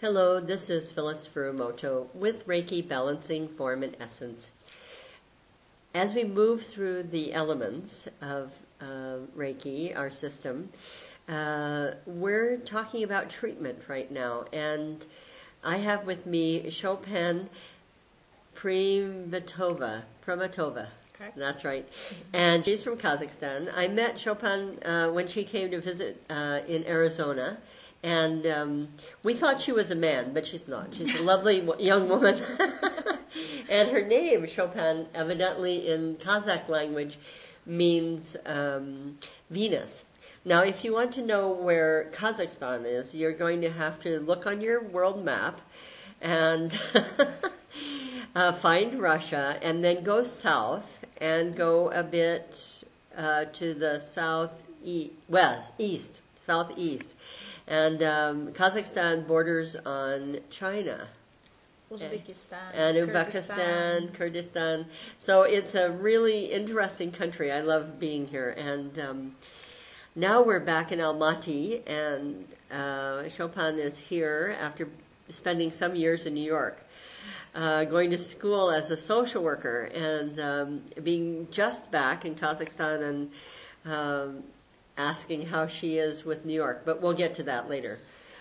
Hello, this is Phyllis Furumoto with Reiki Balancing Form and Essence. As we move through the elements of Reiki, our system, we're talking about treatment right now. And I have with me Chopin Primatova. Correct. That's right. And she's from Kazakhstan. I met Chopin when she came to visit in Arizona. And we thought she was a man, but she's not. She's a lovely young woman. And her name, Chopin, evidently in Kazakh language, means Venus. Now, if you want to know where Kazakhstan is, you're going to have to look on your world map and find Russia, and then go south and go a bit to the southeast. And Kazakhstan borders on China. Uzbekistan, and Uzbekistan, Kyrgyzstan. So it's a really interesting country. I love being here. And now we're back in Almaty, and Chopin is here after spending some years in New York, going to school as a social worker, and being just back in Kazakhstan, and asking how she is with New York, but we'll get to that later.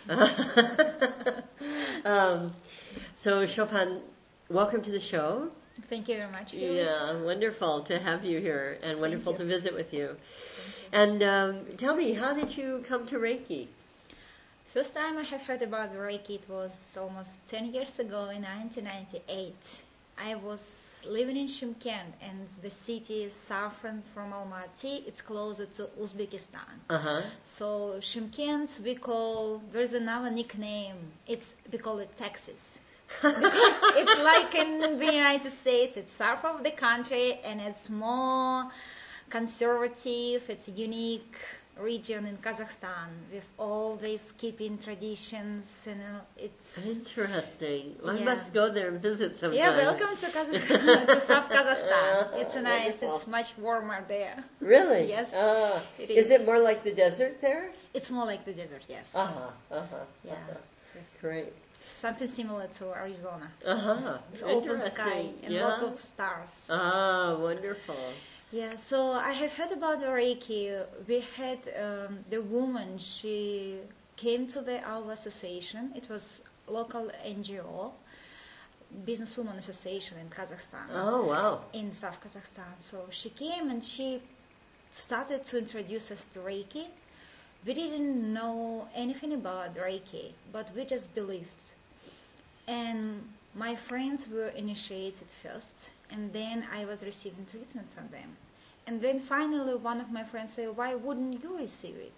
So Chopin, welcome to the show. Thank you very much, Phyllis. Yeah, wonderful to have you here, and wonderful to visit with you. Thank you. And tell me, how did you come to Reiki? First time I have heard about Reiki, it was almost 10 years ago in 1998. I was living in Shymkent, and the city is southern from Almaty. It's closer to Uzbekistan. Uh-huh. So Shymkent, there's another nickname. We call it Texas. Because it's like in the United States, it's south of the country, and it's more conservative. It's a unique region in Kazakhstan with all these keeping traditions, and it's interesting. Well, I Yeah. must go there and visit sometime. Yeah, welcome to Kazakhstan, to South Kazakhstan. It's nice. Wonderful. It's much warmer there. Really? Yes, it Is is. it more like the desert there? It's more like the desert, yes. Yeah, Great. something similar to Arizona, with open Interesting. sky and Yeah. lots of stars. Wonderful. Yeah, so I have heard about the Reiki. We had the woman, she came to our association. It was local NGO, Businesswoman Association in Kazakhstan, Oh, wow. in South Kazakhstan. So she came and she started to introduce us to Reiki. We didn't know anything about Reiki, but we just believed. And my friends were initiated first, and then I was receiving treatment from them. And then finally one of my friends said, why wouldn't you receive it?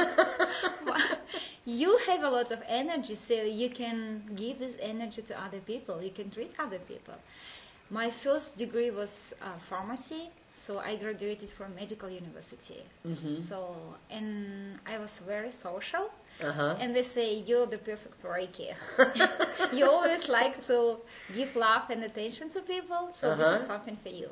You have a lot of energy, so you can give this energy to other people. You can treat other people. My first degree was pharmacy, so I graduated from medical university. So, and I was very social. And they say, you're the perfect Reiki. You always like to give love and attention to people, so this is something for you.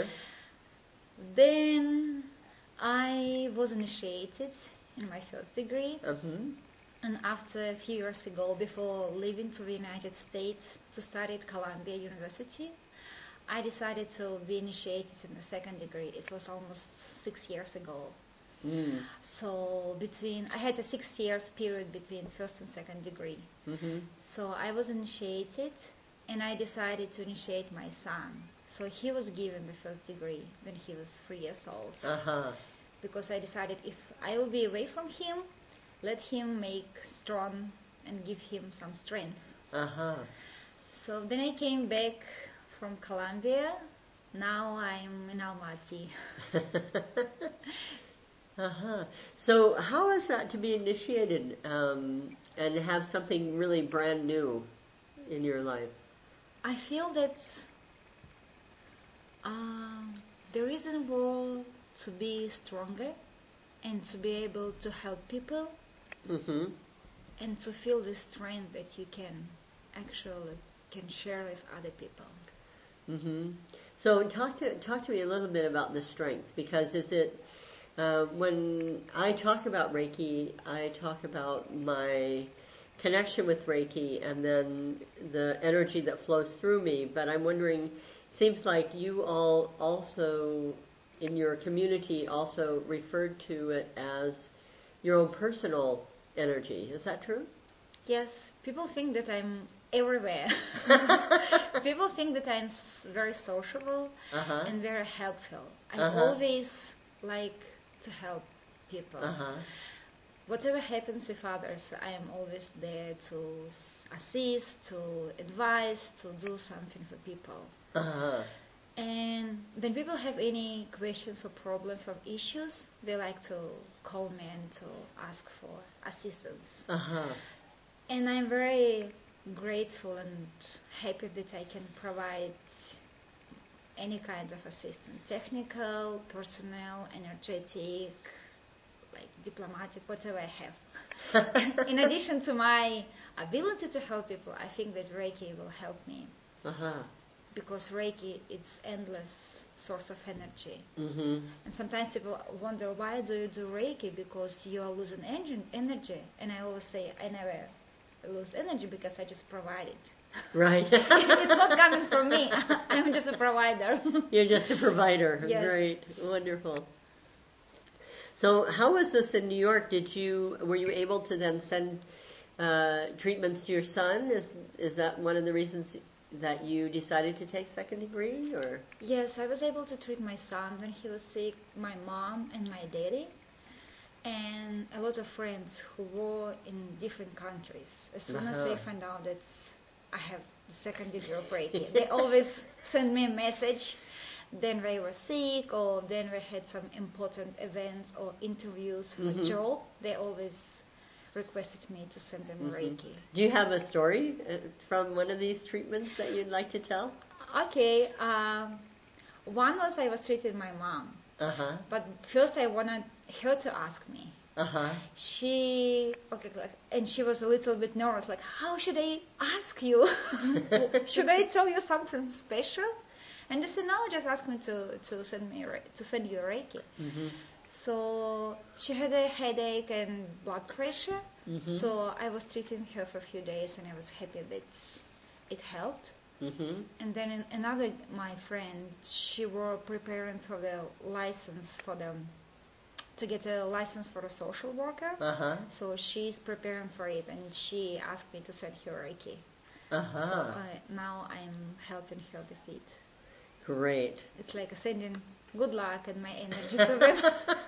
Then I was initiated in my first degree. And after a few years ago, before leaving to the United States to study at Columbia University, I decided to be initiated in the second degree. It was almost 6 years ago. So I had a 6 years period between first and second degree. So I was initiated, and I decided to initiate my son. So he was given the first degree when he was 3 years old. Because I decided if I will be away from him, let him make strong and give him some strength. So then I came back from Colombia. Now I'm in Almaty. So how is that to be initiated and have something really brand new in your life? I feel that there is a role to be stronger and to be able to help people and to feel the strength that you can actually share with other people. So talk to me a little bit about the strength, because is it when I talk about Reiki, I talk about my connection with Reiki and then the energy that flows through me. But I'm wondering, seems like you all also in your community also referred to it as your own personal energy. Is that true? Yes, people think that I'm everywhere. People think that I'm very sociable and very helpful. I always like to help people. Whatever happens with others, I am always there to assist, to advise, to do something for people. And then people have any questions or problems or issues, they like to call me and to ask for assistance. And I'm very grateful and happy that I can provide any kind of assistance, technical, personal, energetic, like diplomatic, whatever I have. In addition to my ability to help people, I think that Reiki will help me. Because Reiki, it's endless source of energy. And sometimes people wonder, why do you do Reiki? Because you are losing energy. And I always say, I never lose energy because I just provide it. Right. It's not coming from me. I'm just a provider. You're just a provider. Yes. Great. Wonderful. So how was this in New York? Were you able to then send treatments to your son? Is that one of the reasons that you decided to take second degree, or? Yes, I was able to treat my son when he was sick, my mom and my daddy, and a lot of friends who were in different countries. As soon as they find out that I have the second degree of Reiki, they always send me a message. Then they were sick, or then we had some important events or interviews for a job. They always requested me to send them Reiki. Do you have a story from one of these treatments that you'd like to tell? Okay. One was I was treating my mom. But first I wanted her to ask me. She was a little bit nervous, like, how should I ask you? Should I tell you something special? And she said, no, just ask me to send you Reiki. So she had a headache and blood pressure. So I was treating her for a few days, and I was happy that it helped. And then another, my friend, she were preparing for the license for them to get a license for a social worker. So she's preparing for it, and she asked me to send her Reiki. So now I'm helping her with it. Great. It's like sending good luck and my energy to them.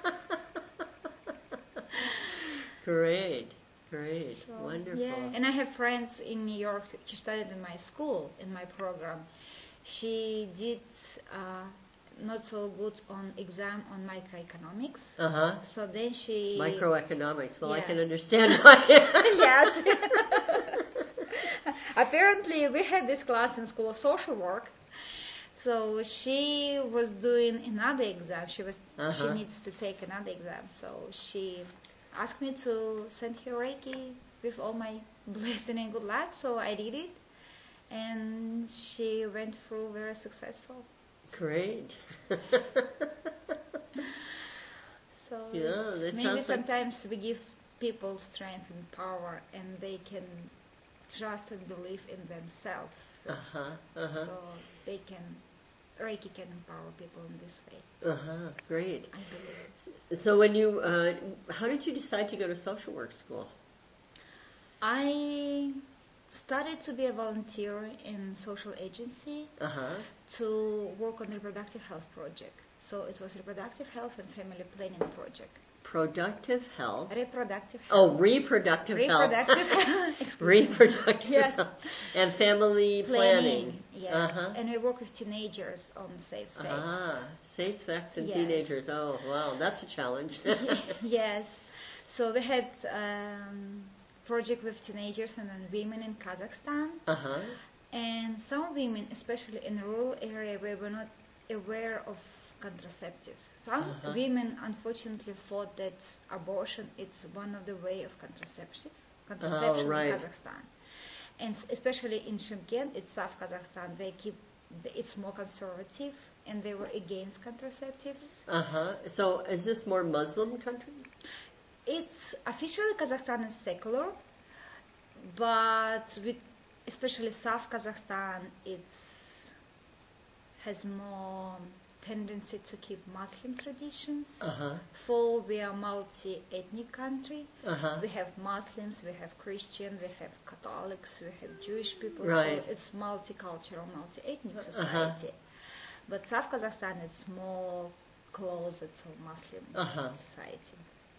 Great. So, wonderful. Yeah, and I have friends in New York. She studied in my school, in my program. She did not so good on exam on microeconomics. So then she... Microeconomics. Well, yeah. I can understand why. Yes. Apparently, we had this class in School of Social Work. So she was doing another exam. She needs to take another exam. So she asked me to send her Reiki with all my blessing and good luck. So I did it, and she went through very successful. Great. So yeah, maybe sometimes we give people strength and power, and they can trust and believe in themselves first. So Reiki can empower people in this way. Great. I believe. So when you, how did you decide to go to social work school? I started to be a volunteer in social agency to work on reproductive health project. So it was reproductive health and family planning project. Productive health. Reproductive health. Oh, reproductive health. Reproductive yes. health. And family planning. Yes. And we work with teenagers on safe sex. Safe sex and yes. teenagers. Oh, wow, that's a challenge. Yes. So we had project with teenagers and then women in Kazakhstan. And some women, especially in the rural area where we're not aware of contraceptives. Some women unfortunately thought that abortion is one of the way of contraception in Kazakhstan. And especially in Shymkent, it's South Kazakhstan, it's more conservative, and they were against contraceptives. So is this more Muslim country? It's officially Kazakhstan is secular, but with especially South Kazakhstan, has more tendency to keep Muslim traditions. For we are multi-ethnic country. We have Muslims, we have Christian, we have Catholics, we have Jewish people. Right. So it's multicultural, multi-ethnic society. But South Kazakhstan is more closer to Muslim society.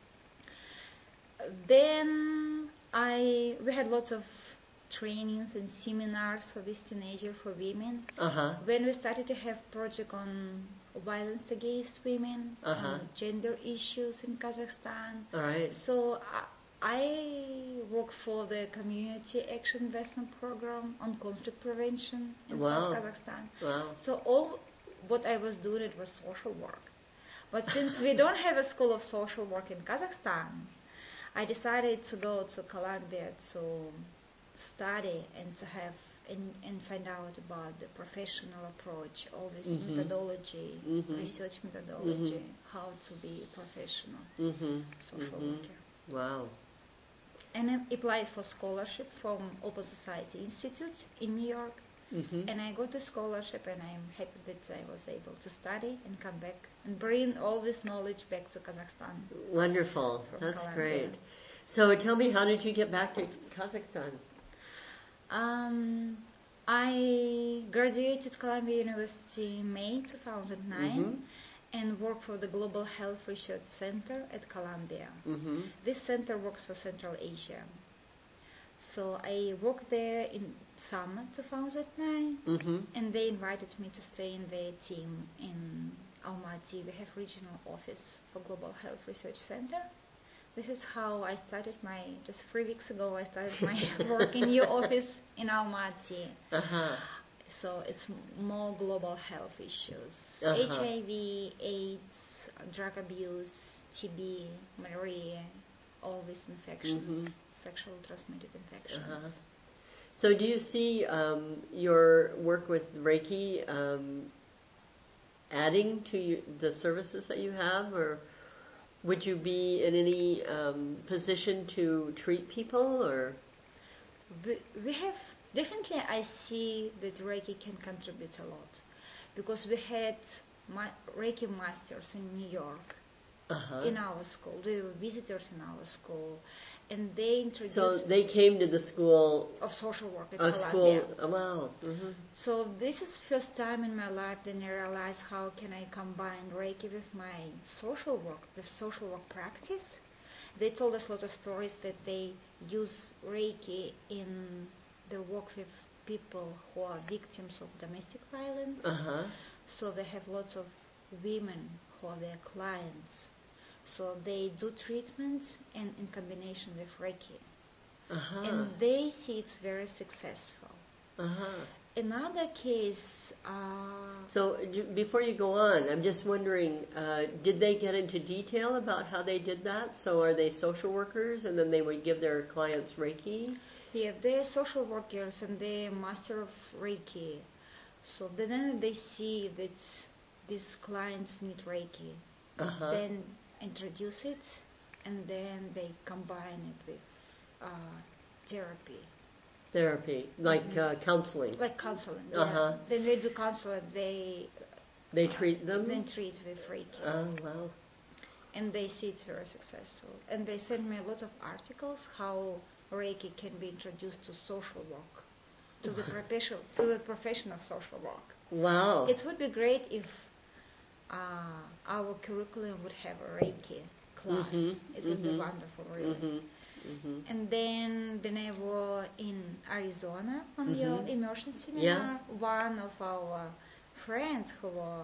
Then we had lots of trainings and seminars for this teenager for women. When we started to have project on violence against women, gender issues in Kazakhstan. All right. So I work for the Community Action Investment Program on conflict prevention in South Kazakhstan. Wow. So all what I was doing, it was social work. But since we don't have a school of social work in Kazakhstan, I decided to go to Columbia to study and to have and find out about the professional approach, all this methodology, research methodology, how to be a professional social worker. Wow. And I applied for scholarship from Open Society Institute in New York. And I got the scholarship, and I'm happy that I was able to study and come back and bring all this knowledge back to Kazakhstan. Wonderful. That's Columbia. great. So tell me, how did you get back to Kazakhstan? I graduated Columbia University in May 2009 and worked for the Global Health Research Center at Columbia. This center works for Central Asia. So I worked there in summer 2009, and they invited me to stay in their team in Almaty. We have regional office for Global Health Research Center. This is how I started just 3 weeks ago, I started my work in new office in Almaty. So it's more global health issues. HIV, AIDS, drug abuse, TB, malaria, all these infections, sexually transmitted infections. So do you see your work with Reiki adding to the services that you have, or would you be in any position to treat people, or? We have, definitely I see that Reiki can contribute a lot, because we had Reiki masters in New York in our school. They were visitors in our school, and they introduced... So they came to the school... Of social work at Columbia. Wow. So this is first time in my life that I realized how can I combine Reiki with my social work practice. They told us a lot of stories that they use Reiki in their work with people who are victims of domestic violence. So they have lots of women who are their clients. So they do treatments and in combination with Reiki. And they see it's very successful. Another case... So before you go on, I'm just wondering, did they get into detail about how they did that? So are they social workers, and then they would give their clients Reiki? Yeah, they're social workers and they're master of Reiki. So then they see that these clients need Reiki. Then introduce it, and then they combine it with therapy, like counseling. Like counseling. Yeah. Then they do counseling. They treat them. Then treat with Reiki. Oh wow! And they see it's very successful. And they send me a lot of articles how Reiki can be introduced to social work, to the profession of social work. Wow! It would be great if our curriculum would have a Reiki class. It would be wonderful, really. And then I was in Arizona on your immersion seminar. Yes. One of our friends who were,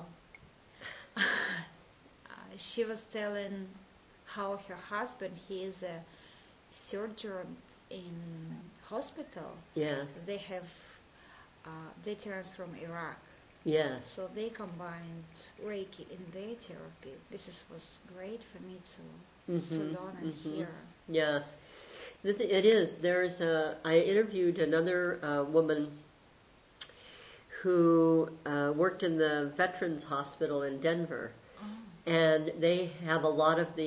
she was telling how her husband, he is a surgeon in hospital. Yes. They have veterans from Iraq. Yes. So they combined Reiki in their therapy. This was great for me to learn and hear. Yes, it is. I interviewed another woman who worked in the Veterans Hospital in Denver, and they have a lot of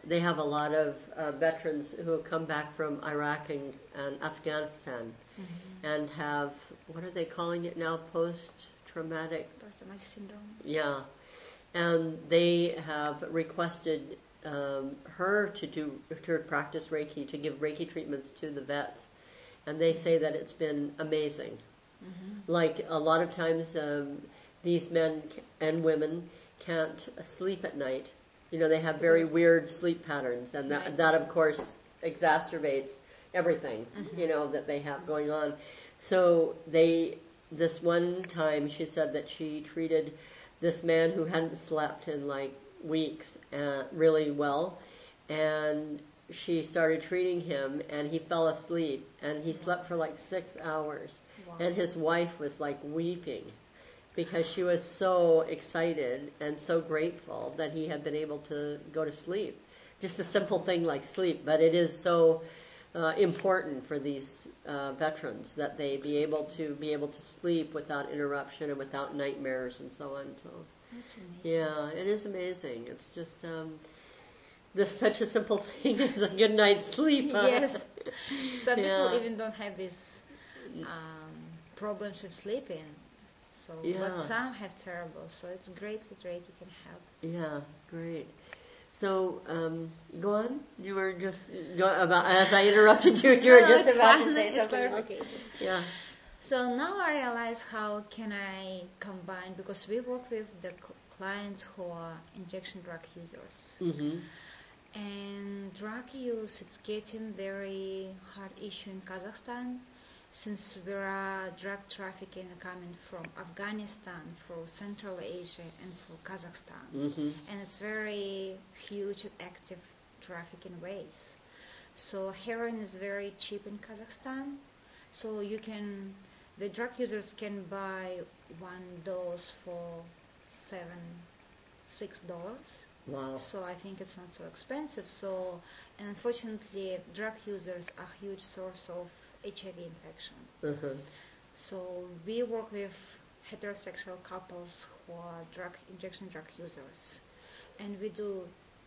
veterans who have come back from Iraq and Afghanistan, and have, what are they calling it now, post-traumatic syndrome. Yeah, and they have requested her to practice Reiki, to give Reiki treatments to the vets, and they say that it's been amazing. Like a lot of times, these men and women can't sleep at night. You know, they have very weird sleep patterns, and that of course exacerbates everything, you know, that they have going on. So this one time she said that she treated this man who hadn't slept in like weeks really well, and she started treating him, and he fell asleep, and he slept for like 6 hours. Wow. And his wife was like weeping because she was so excited and so grateful that he had been able to go to sleep. Just a simple thing like sleep, but it is so important for these veterans that they be able to sleep without interruption and without nightmares and so on. So that's amazing. Yeah, it is amazing. It's just such a simple thing as a good night's sleep. Yes, some people even don't have these problems with sleeping. So, but some have terrible. So it's great that Reiki can help. Yeah, great. So, go on. You were just as I interrupted you. You were just about to say something. Yeah. So now I realize how can I combine, because we work with the clients who are injection drug users, and drug use, it's getting very hard issue in Kazakhstan, since there are drug trafficking coming from Afghanistan, from Central Asia, and from Kazakhstan. And it's very huge and active trafficking ways. So heroin is very cheap in Kazakhstan. So the drug users can buy one dose for $6. Wow. So I think it's not so expensive. So, and unfortunately, drug users are a huge source of HIV infection. So we work with heterosexual couples who are injection drug users, and we do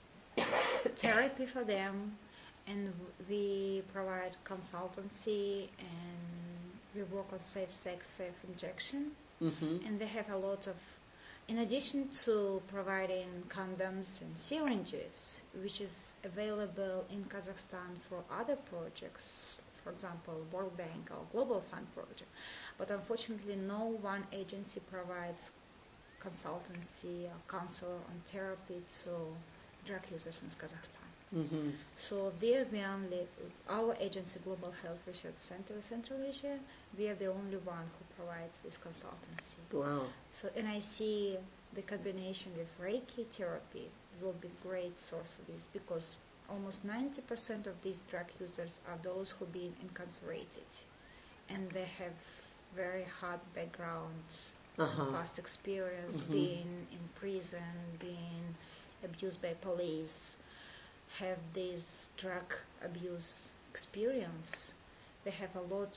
therapy for them, and we provide consultancy, and we work on safe sex, safe injection, and they have a lot of, in addition to providing condoms and syringes, which is available in Kazakhstan for other projects, for example, World Bank or Global Fund project. But unfortunately, no one agency provides consultancy or counsel on therapy to drug users in Kazakhstan. So there we our agency, Global Health Research Center, Central Asia, we are the only one who provides this consultancy. Wow. So, and I see the combination with Reiki therapy will be great source of this, because almost 90% of these drug users are those who've been incarcerated, and they have very hard backgrounds, past experience, being in prison, being abused by police, have this drug abuse experience. They need a lot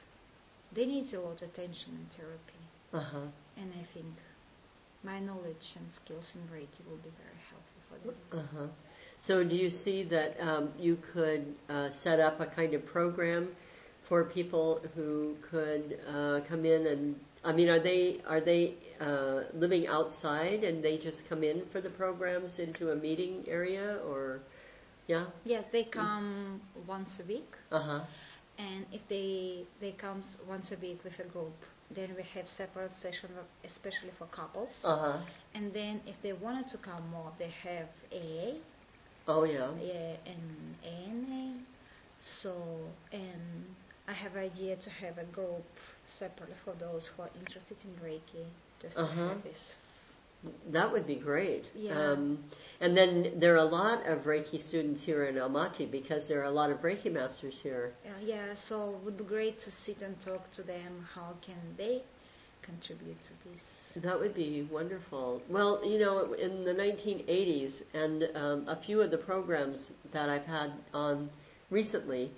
of attention and therapy. And I think my knowledge and skills in Reiki will be very helpful for them. So do you see that you could set up a kind of program for people who could come in and, I mean, are they living outside and they just come in for the programs into a meeting area, or, yeah? Yeah, they come once a week. And if they come once a week with a group, then we have separate sessions, especially for couples. And then if they wanted to come more, they have AA. Oh, yeah. Yeah, and ANA. So, and I have idea to have a group separately for those who are interested in Reiki, just to have this. That would be great. Yeah. And then there are a lot of Reiki students here in Almaty, because there are a lot of Reiki masters here. Yeah, so it would be great to sit and talk to them. How can they contribute to this? That would be wonderful. Well, you know, in the 1980s, and a few of the programs that I've had on recently,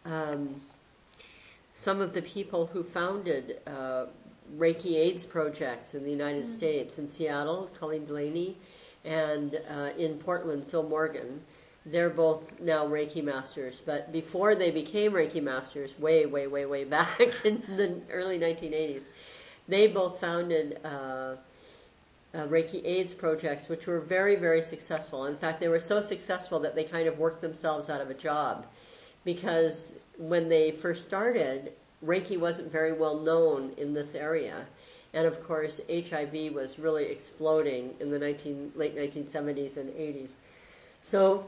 some of the people who founded Reiki AIDS projects in the United States, in Seattle, Colleen Delaney, and in Portland, Phil Morgan. They're both now Reiki masters, but before they became Reiki masters, way, way, way, way back in the early 1980s, they both founded Reiki AIDS projects, which were very, very successful. In fact, they were so successful that they kind of worked themselves out of a job, because when they first started, Reiki wasn't very well known in this area. And of course, HIV was really exploding in the late 1970s and 80s. So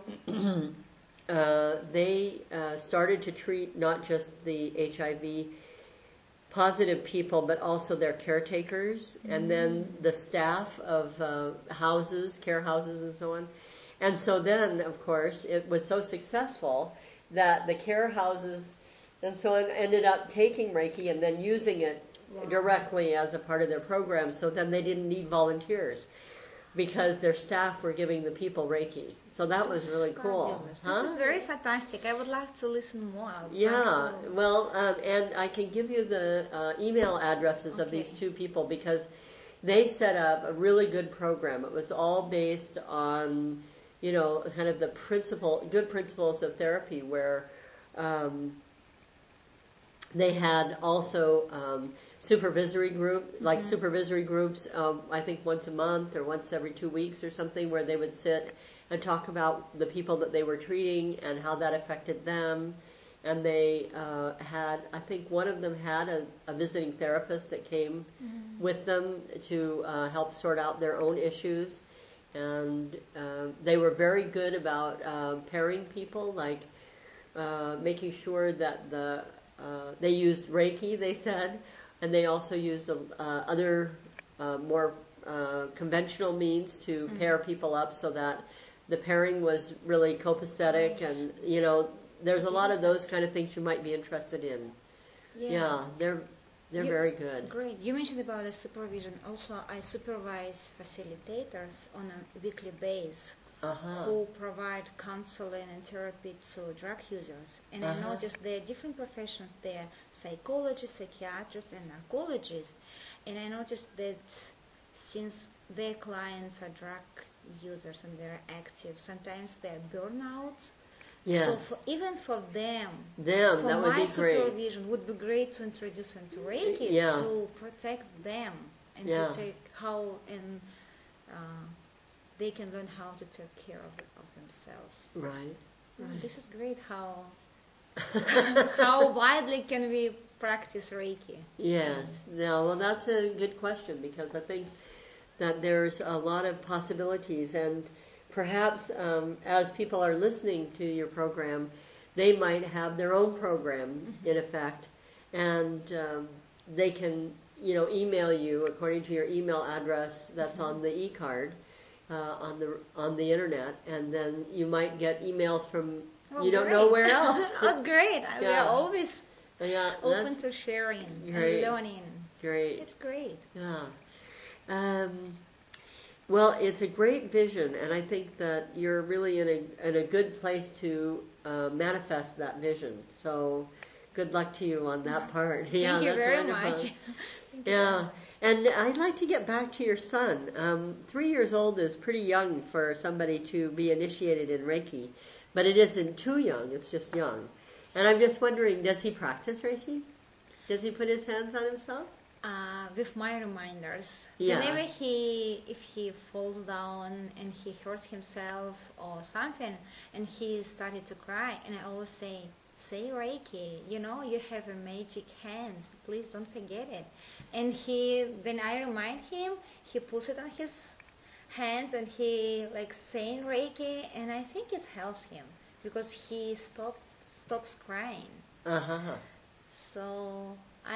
they started to treat not just the HIV positive people, but also their caretakers, and then the staff of care houses and so on. And so then, of course, it was so successful that the care houses and so on ended up taking Reiki and then using it directly as a part of their program. So then they didn't need volunteers, because their staff were giving the people Reiki. So that was really cool. This is very fantastic. I would like to listen more. Yeah, well, and I can give you the email addresses of these two people, because they set up a really good program. It was all based on, kind of the good principles of therapy, where they had also supervisory groups, I think once a month or once every 2 weeks or something, where they would sit and talk about the people that they were treating and how that affected them. And they had, I think one of them had a visiting therapist that came with them to help sort out their own issues. And they were very good about pairing people, like making sure that they used Reiki, they said, and they also used other more conventional means to pair people up, so that the pairing was really copacetic. Nice. And there's a lot of those kind of things you might be interested in. Yeah, they're very good. Great. You mentioned about the supervision. Also, I supervise facilitators on a weekly basis who provide counseling and therapy to drug users. And I noticed there are different professions. There are psychologists, psychiatrists, and narcologists. And I noticed that since their clients are drug users and they're active, sometimes they're burnout. Yeah. So even for them, for that would my be supervision would be great to introduce them to Reiki, to protect them and to take how and they can learn how to take care of themselves. Right. This is great. How widely can we practice Reiki? Yes. No. Well, that's a good question, because I think that there's a lot of possibilities, and perhaps as people are listening to your program, they might have their own program in effect, and they can, email you according to your email address that's on the e-card on the internet, and then you might get emails from don't know where else. Oh, great! We are always open to sharing and learning. Great. It's great. Yeah. Well, it's a great vision, and I think that you're really in a good place to manifest that vision. So, good luck to you on that part. Thank you very much. Yeah, and I'd like to get back to your son. 3 years old is pretty young for somebody to be initiated in Reiki, but it isn't too young. It's just young, and I'm just wondering, does he practice Reiki? Does he put his hands on himself? With my reminders. Yeah. Whenever if he falls down and he hurts himself or something, and he started to cry, and I always say Reiki, you have a magic hands, please don't forget it. And then I remind him, he puts it on his hands, and he saying Reiki, and I think it helps him, because he stops crying. So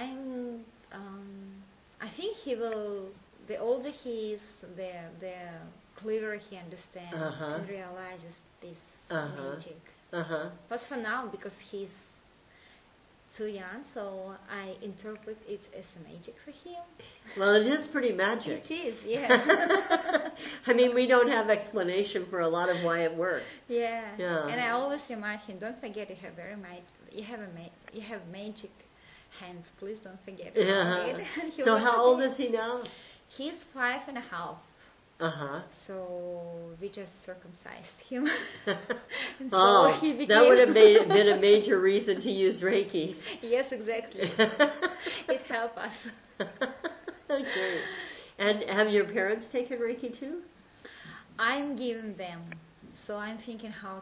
I think he will. The older he is, the clearer he understands and realizes this magic. But for now, because he's too young, so I interpret it as magic for him. Well, it is pretty magic. It is, yes. I mean, we don't have explanation for a lot of why it works. Yeah. And I always remind him, don't forget you have magic hands, please don't forget about it. So how old is he now? He's 5.5. Uh-huh. So we just circumcised him. And so Oh, he became... that would have been a major reason to use Reiki. Yes, exactly. It helped us. Great. And have your parents taken Reiki too? I'm giving them. So I'm thinking, how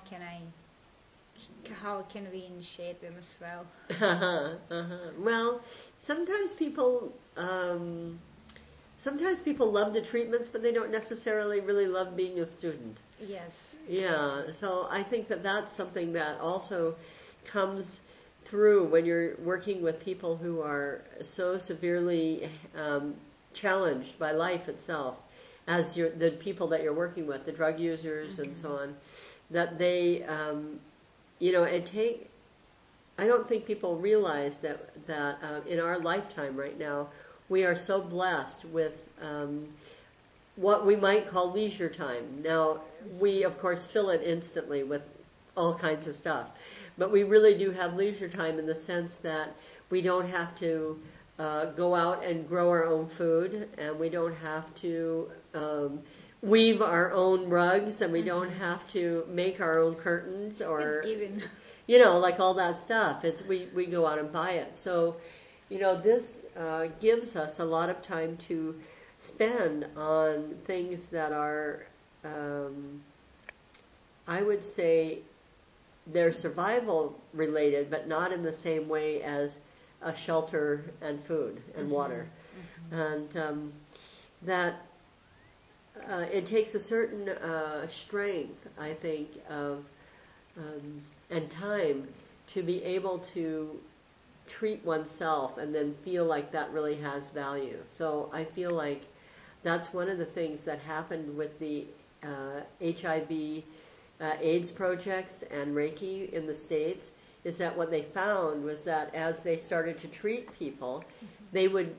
can we initiate them as well? Well, sometimes people love the treatments, but they don't necessarily really love being a student. Yes. Yeah, so I think that that's something that also comes through when you're working with people who are so severely challenged by life itself, as the people that you're working with, the drug users and so on, that they, I don't think people realize that in our lifetime right now, we are so blessed with what we might call leisure time. Now, we of course fill it instantly with all kinds of stuff, but we really do have leisure time in the sense that we don't have to go out and grow our own food, and we don't have to weave our own rugs, and we don't have to make our own curtains, or It's even. like all that stuff. We go out and buy it. So, this gives us a lot of time to spend on things that are, I would say, they're survival related, but not in the same way as a shelter and food and water. And that it takes a certain strength, I think, of and time to be able to treat oneself and then feel like that really has value. So I feel like that's one of the things that happened with the HIV AIDS projects and Reiki in the States, is that what they found was that as they started to treat people, they would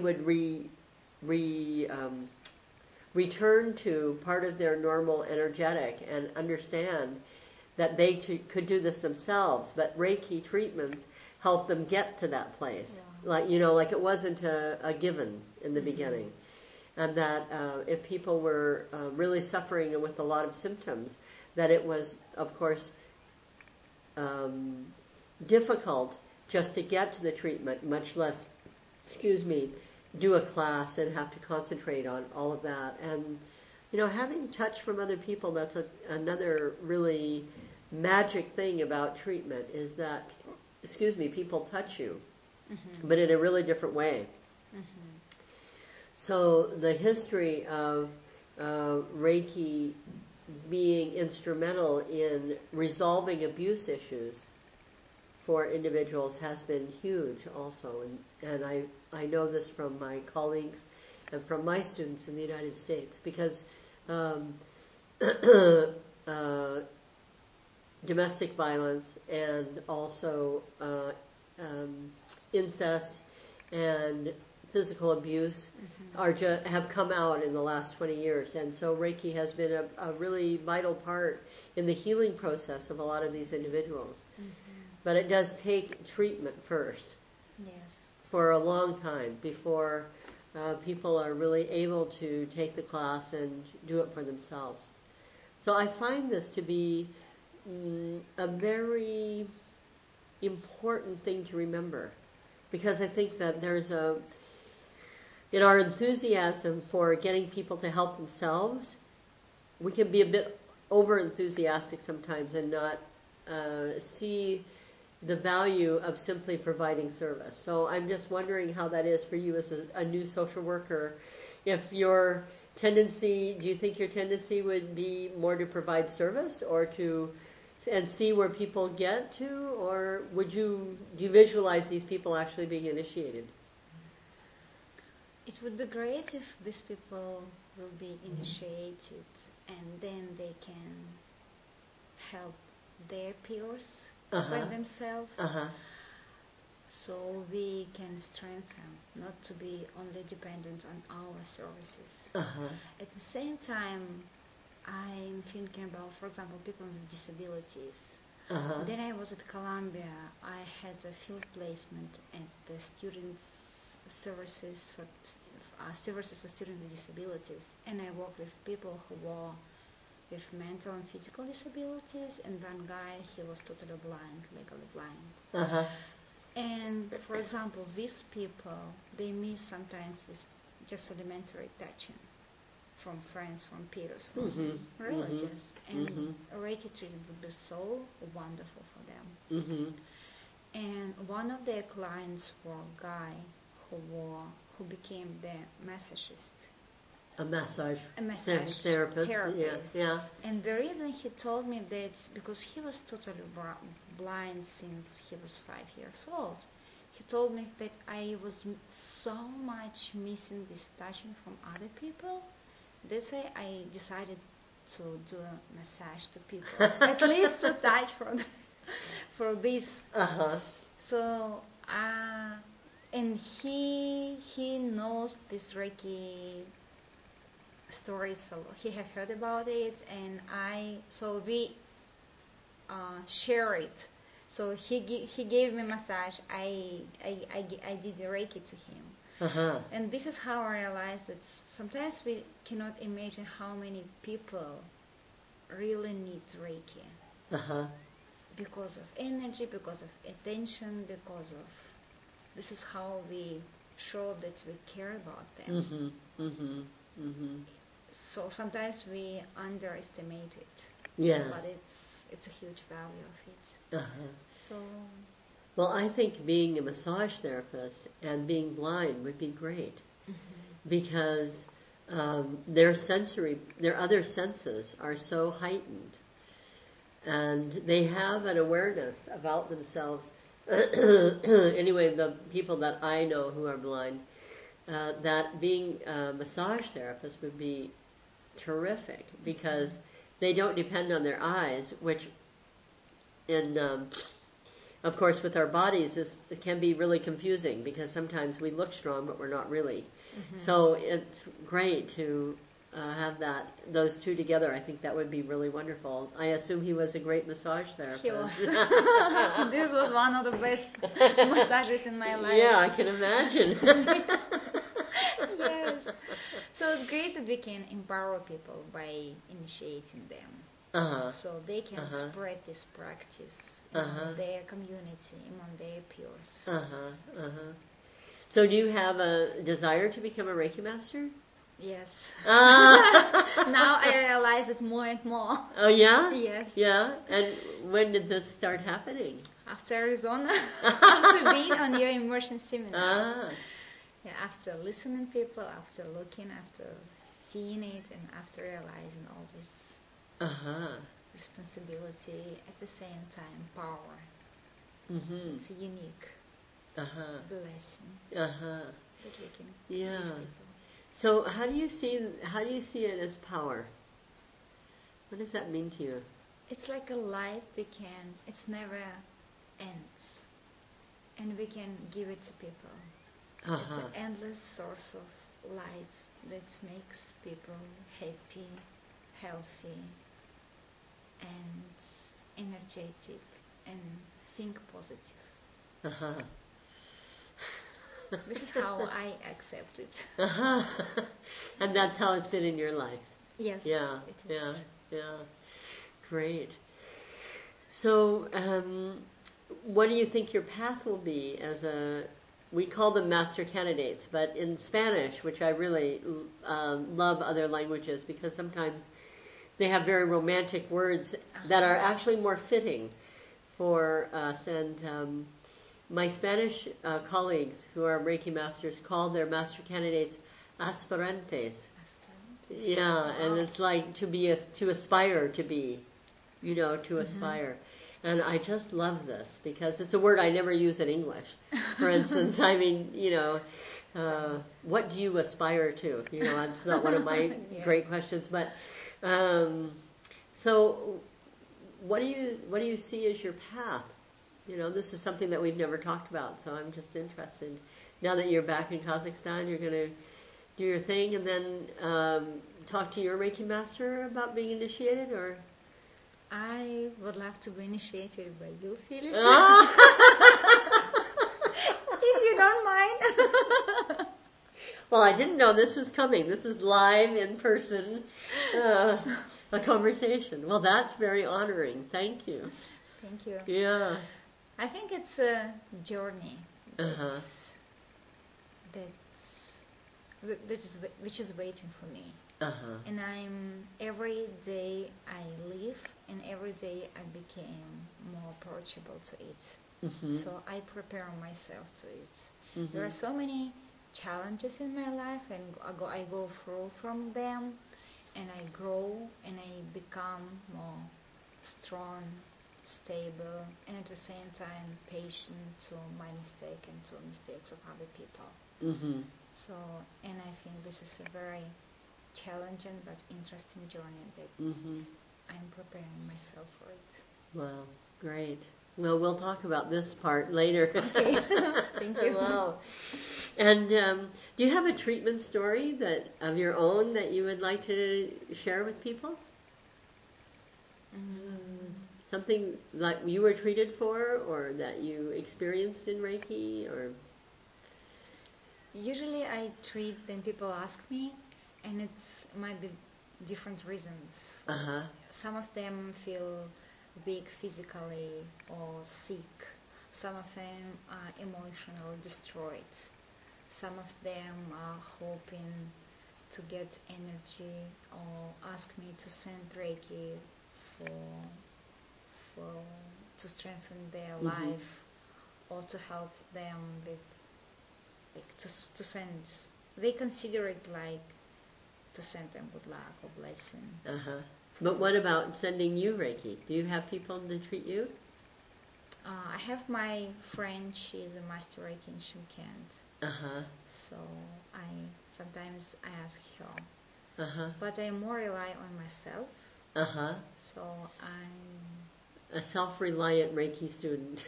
return to part of their normal energetic and understand that they could do this themselves, but Reiki treatments help them get to that place. Wow. Like it wasn't a given in the beginning. And that if people were really suffering with a lot of symptoms, that it was, of course, difficult just to get to the treatment, much less, do a class and have to concentrate on all of that. And, having touch from other people, that's another really magic thing about treatment, is that, people touch you, but in a really different way. So the history of Reiki being instrumental in resolving abuse issues for individuals has been huge also. And I know this from my colleagues and from my students in the United States, because domestic violence and also incest and physical abuse have come out in the last 20 years. And so Reiki has been a really vital part in the healing process of a lot of these individuals. But it does take treatment first. Yes. For a long time before people are really able to take the class and do it for themselves. So I find this to be a very important thing to remember, because I think that there's in our enthusiasm for getting people to help themselves, we can be a bit over enthusiastic sometimes and not see the value of simply providing service. So I'm just wondering how that is for you as a new social worker. If your tendency, do you think your tendency would be more to provide service or and see where people get to, or do you visualize these people actually being initiated? It would be great if these people will be initiated and then they can help their peers by themselves. So we can strengthen, not to be only dependent on our services. At the same time, I'm thinking about, for example, people with disabilities. Then I was at Columbia. I had a field placement at the students' services services for students with disabilities, and I work with people who were with mental and physical disabilities, and one guy, he was totally blind, legally blind. Uh-huh. And for example, these people, they miss sometimes with just elementary touching from friends, from peers, from Mm-hmm. relatives, and Mm-hmm. Reiki treatment would be so wonderful for them. Mm-hmm. And one of their clients was a guy who became the massagist. A massage Therapist. Yeah. And the reason he told me that because he was totally blind since he was 5 years old. He told me that I was so much missing this touching from other people. That's why I decided to do a massage to people, at least to touch for this. Uh-huh. So, and he knows this Reiki stories a lot. He have heard about it, and so we share it. So he gave me massage. I did the Reiki to him. Uh-huh. And this is how I realized that sometimes we cannot imagine how many people really need Reiki. Uh-huh. Because of energy, because of attention, because of... This is how we show that we care about them. Mm-hmm. Mm-hmm. Mm-hmm. So sometimes we underestimate it. Yes. But it's a huge value of it. Uh-huh. So... Well, I think being a massage therapist and being blind would be great because their other senses are so heightened, and they have an awareness about themselves. Anyway, the people that I know who are blind, that being a massage therapist would be terrific because they don't depend on their eyes, which of course, with our bodies, it can be really confusing because sometimes we look strong, but we're not really. So it's great to have those two together. I think that would be really wonderful. I assume he was a great massage therapist. He was. This was one of the best massages in my life. Yeah, I can imagine. Yes. So it's great that we can empower people by initiating them. Uh-huh. So they can spread this practice in their community, among their peers. So do you have a desire to become a Reiki master? Yes. Now I realize it more and more. Oh, yeah? Yes. Yeah? And when did this start happening? After Arizona, after being on your immersion seminar. Yeah, after listening to people, after looking, after seeing it, and after realizing all this responsibility, at the same time power. It's a unique blessing that we can give people. So how do you see it as power? What does that mean to you? It's like a light it's never ends, and we can give it to people. It's an endless source of light that makes people happy, healthy, and energetic, and think positive. This is how I accept it. And that's how it's been in your life. Yes. Yeah. It is. Yeah. Great. So, what do you think your path will be as we call them master candidates, but in Spanish, which I really love other languages because sometimes they have very romantic words that are actually more fitting for us. And my Spanish colleagues who are Reiki masters call their master candidates aspirantes. Yeah, and it's like to aspire to be, to aspire. And I just love this because it's a word I never use in English. For instance, I mean, what do you aspire to? It's not one of my great questions. But so, what do you see as your path? This is something that we've never talked about. So I'm just interested. Now that you're back in Kazakhstan, you're going to do your thing and then talk to your Reiki master about being initiated, or? I would love to be initiated by you, Phyllis. If you don't mind. Well, I didn't know this was coming. This is live, in person, a conversation. Well, that's very honoring. Thank you. Thank you. Yeah. I think it's a journey Uh-huh. which is waiting for me. Uh-huh. And every day I live, and every day I became more approachable to it. Mm-hmm. So I prepare myself to it. Mm-hmm. There are so many challenges in my life, and I go through from them, and I grow, and I become more strong, stable, and at the same time patient to my mistake and to mistakes of other people. Mm-hmm. So, and I think this is a very challenging but interesting journey that I'm preparing myself for it. Wow, great. Well, we'll talk about this part later. Okay, thank you. Wow. And do you have a treatment story of your own that you would like to share with people? Something like you were treated for, or that you experienced in Reiki, or? Usually I treat when people ask me, and it might be different reasons. Uh-huh. Some of them feel weak physically or sick. Some of them are emotionally destroyed. Some of them are hoping to get energy or ask me to send Reiki to strengthen their life, or to help them with to send. They consider it like to send them good luck or blessing. Uh-huh. But what about sending you Reiki? Do you have people to treat you? I have my friend. She's a master Reiki in Shymkent. Uh-huh. So sometimes I ask her. Uh-huh. But I more rely on myself. Uh-huh. So I'm a self-reliant Reiki student.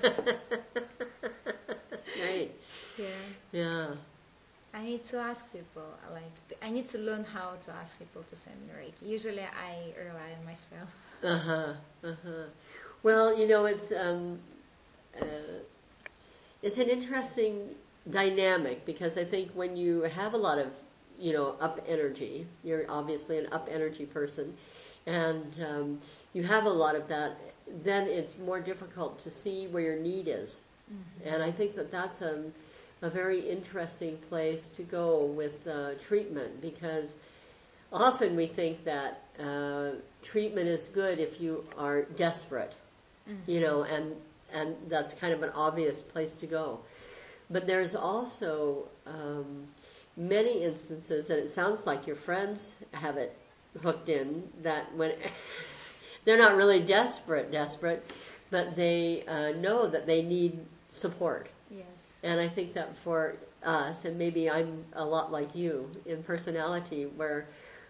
Right. Yeah. Yeah. I need to ask people. I need to learn how to ask people to send me Reiki. Usually I rely on myself. Uh-huh. Uh-huh. Well, it's an interesting dynamic, because I think when you have a lot of, up energy, you're obviously an up energy person, and you have a lot of that, then it's more difficult to see where your need is. Mm-hmm. And I think that's a very interesting place to go with treatment, because often we think that treatment is good if you are desperate, and that's kind of an obvious place to go. But there's also many instances, and it sounds like your friends have it hooked in, that when they're not really desperate, but they know that they need support. Yes. And I think that for us, and maybe I'm a lot like you in personality, where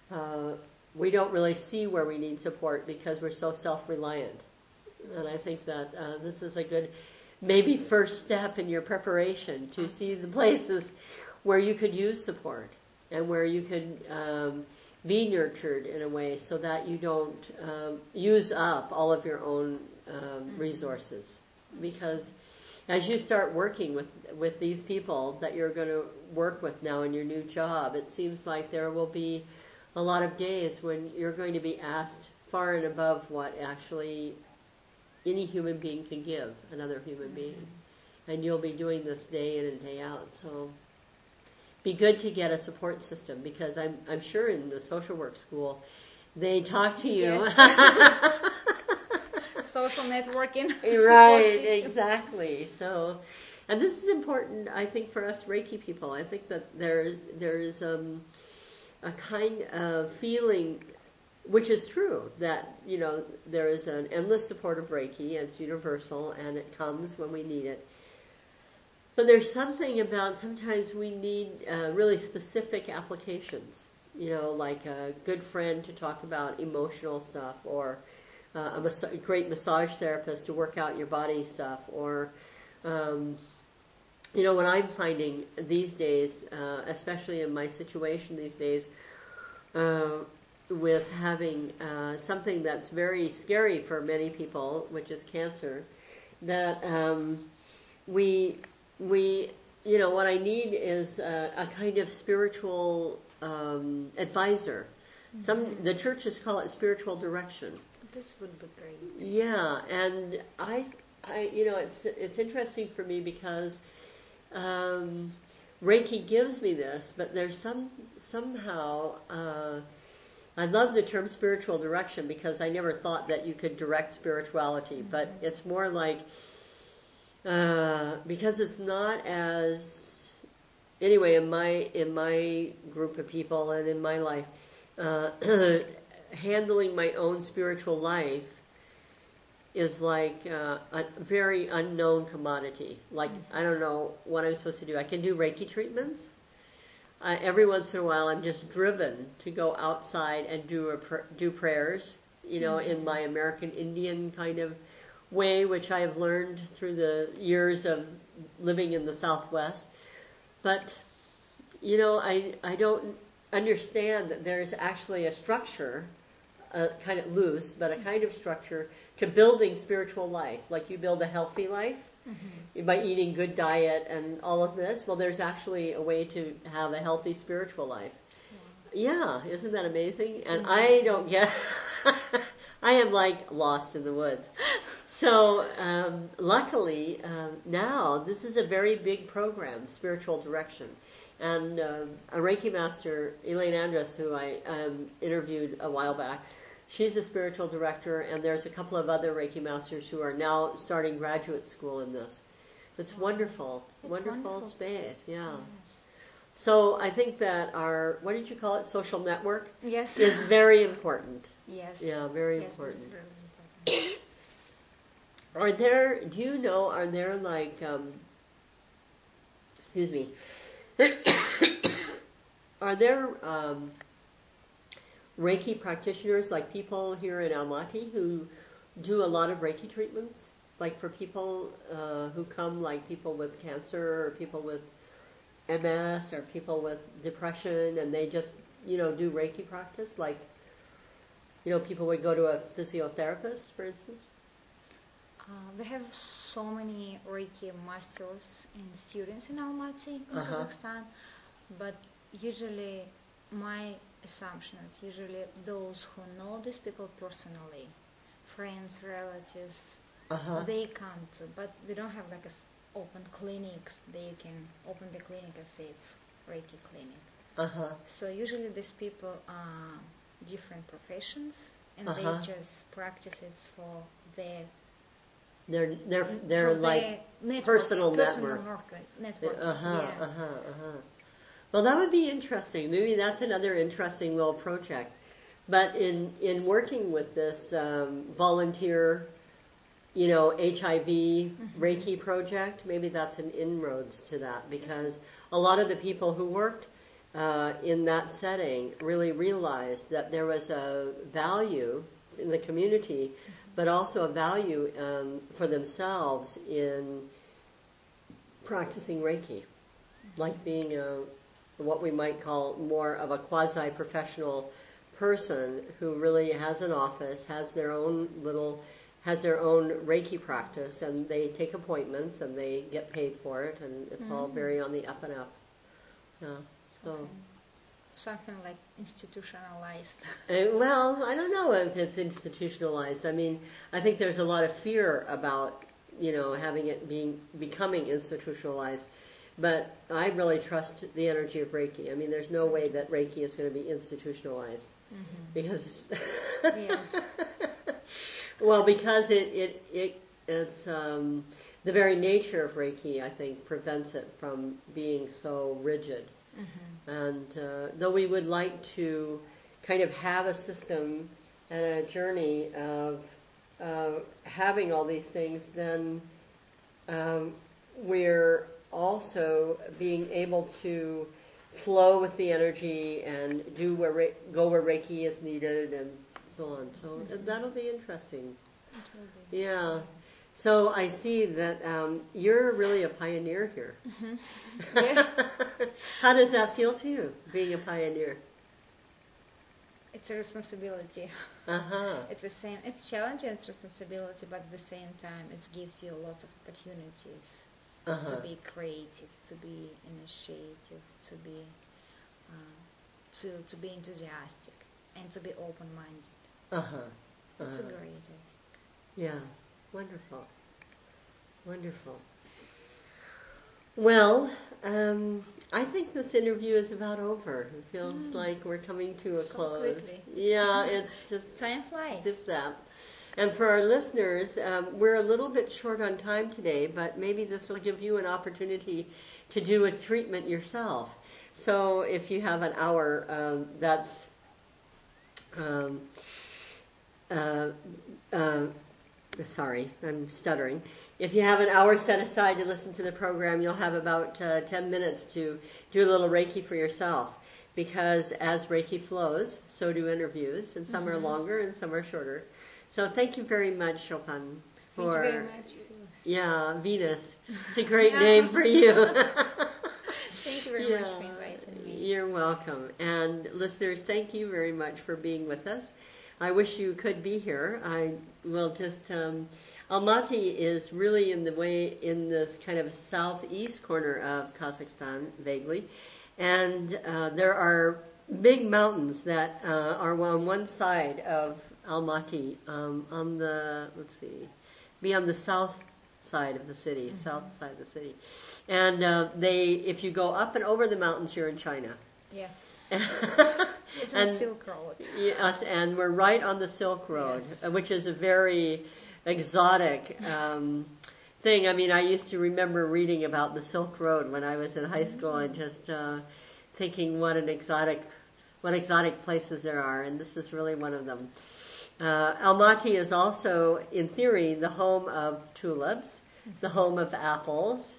we don't really see where we need support because we're so self-reliant. And I think that this is a good, maybe first step in your preparation to see the places where you could use support and where you could be nurtured in a way so that you don't use up all of your own resources. Because as you start working with these people that you're going to work with now in your new job, it seems like there will be a lot of days when you're going to be asked far and above what actually any human being can give another human being. And you'll be doing this day in and day out. So be good to get a support system, because I'm sure in the social work school they talk to you. Yes. Social networking. Right, exactly. So, and this is important, I think, for us Reiki people. I think that there is a kind of feeling, which is true, that there is an endless support of Reiki, and it's universal, and it comes when we need it. But there's something about sometimes we need really specific applications, like a good friend to talk about emotional stuff, or a great massage therapist to work out your body stuff, or what I'm finding these days, especially in my situation these days, with having something that's very scary for many people, which is cancer, that we what I need is a kind of spiritual advisor. The churches call it spiritual direction. This would be great. Yeah, and it's interesting for me because Reiki gives me this, but there's somehow. I love the term spiritual direction because I never thought that you could direct spirituality, but it's more like because it's not as anyway in my group of people and in my life. Handling my own spiritual life is like a very unknown commodity. Like, I don't know what I'm supposed to do. I can do Reiki treatments. Every once in a while, I'm just driven to go outside and do prayers, in my American Indian kind of way, which I have learned through the years of living in the Southwest. But, I don't understand that there's actually a structure, kind of loose, but a kind of structure to building spiritual life. Like you build a healthy life by eating good diet and all of this. Well, there's actually a way to have a healthy spiritual life. Yeah, isn't that amazing? And I don't get... I am like lost in the woods. So luckily, now this is a very big program, spiritual direction. And a Reiki master, Elaine Andrus, who I interviewed a while back, she's a spiritual director, and there's a couple of other Reiki masters who are now starting graduate school in this. It's wonderful. It's wonderful space, yeah. Yes. So I think that our, what did you call it, social network? Yes. Is very important. Yes. Yeah, very important. Really important. Are there like, excuse me, are there Reiki practitioners, like people here in Almaty, who do a lot of Reiki treatments? Like for people who come, like people with cancer or people with MS or people with depression, and they just, do Reiki practice? Like, people would go to a physiotherapist, for instance? We have so many Reiki masters and students in Almaty, in Kazakhstan, but usually my assumption is usually those who know these people personally, friends, relatives, they come to, but we don't have like open clinics that you can open the clinic and say it's Reiki clinic. So usually these people are different professions, and they just practice it for their like personal network. Well, that would be interesting. Maybe that's another interesting little project. But in working with this volunteer, HIV Reiki project, maybe that's an inroads to that, because a lot of the people who worked in that setting really realized that there was a value in the community, but also a value for themselves in practicing Reiki, like being what we might call more of a quasi-professional person who really has an office, has their own Reiki practice, and they take appointments and they get paid for it, and it's all very on the up and up. Yeah, so. Something like institutionalized. Well, I don't know if it's institutionalized. I mean, I think there's a lot of fear about, having it becoming institutionalized. But I really trust the energy of Reiki. I mean, there's no way that Reiki is going to be institutionalized. Because... Yes. Well, because it's the very nature of Reiki, I think, prevents it from being so rigid. And though we would like to kind of have a system and a journey of having all these things, then we're also being able to flow with the energy and go where Reiki is needed and so on. So that'll be interesting. Yeah. So I see that you're really a pioneer here. Yes. How does that feel to you, being a pioneer? It's a responsibility. It's the same. It's challenging, it's responsibility, but at the same time, it gives you lots of opportunities to be creative, to be initiative, to be enthusiastic, and to be open-minded. It's a great idea. Yeah, wonderful. Wonderful. Well, I think this interview is about over. It feels like we're coming to a close. Quickly. Yeah, it's just time flies. Zip zap. And for our listeners, we're a little bit short on time today, but maybe this will give you an opportunity to do a treatment yourself. So if you have an hour, sorry, I'm stuttering. If you have an hour set aside to listen to the program, you'll have about 10 minutes to do a little Reiki for yourself. Because as Reiki flows, so do interviews, and some are longer and some are shorter. So thank you very much, Chopin. Thank you very much. Yeah, Venus. It's a great name for you. Thank you very much for inviting me. You're welcome. And listeners, thank you very much for being with us. I wish you could be here. I will just... Almaty is really in this kind of southeast corner of Kazakhstan, vaguely. And there are big mountains that are on one side of Almaty, on the south side of the city, And if you go up and over the mountains, you're in China. Yeah. It's on the Silk Road. Yeah, and we're right on the Silk Road, which is a very exotic thing. I mean, I used to remember reading about the Silk Road when I was in high school and just thinking what exotic places there are, and this is really one of them. Almaty is also, in theory, the home of tulips, the home of apples,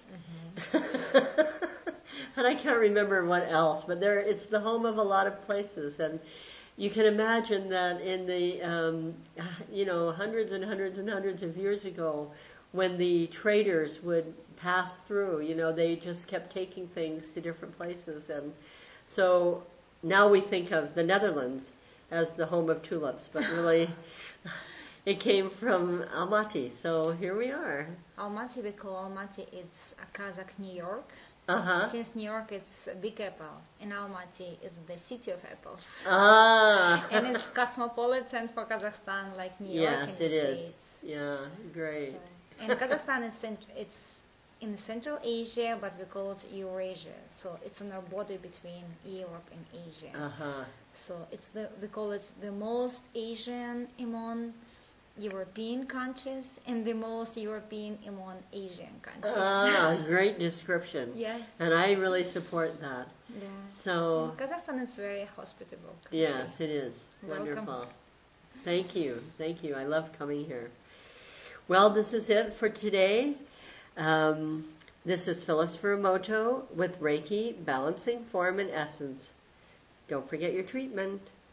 and I can't remember what else, but it's the home of a lot of places, and you can imagine that in the hundreds and hundreds and hundreds of years ago, when the traders would pass through, they just kept taking things to different places, and so now we think of the Netherlands as the home of tulips, but really it came from Almaty, so here we are. Almaty, we call Almaty, it's a Kazakh New York. Since New York it's a big apple, and Almaty is the city of apples. And it's cosmopolitan for Kazakhstan, like New York in the States. Yes, it is. Yeah, great. And Kazakhstan it's in Central Asia, but we call it Eurasia. So it's on our border between Europe and Asia. So we call it the most Asian among European countries and the most European among Asian countries. Great description. Yes. And I really support that. Yeah. So and Kazakhstan is very hospitable country. Yes, it is. Welcome. Wonderful. Thank you. I love coming here. Well, this is it for today. This is Phyllis Furumoto with Reiki, Balancing Form and Essence. Don't forget your treatment.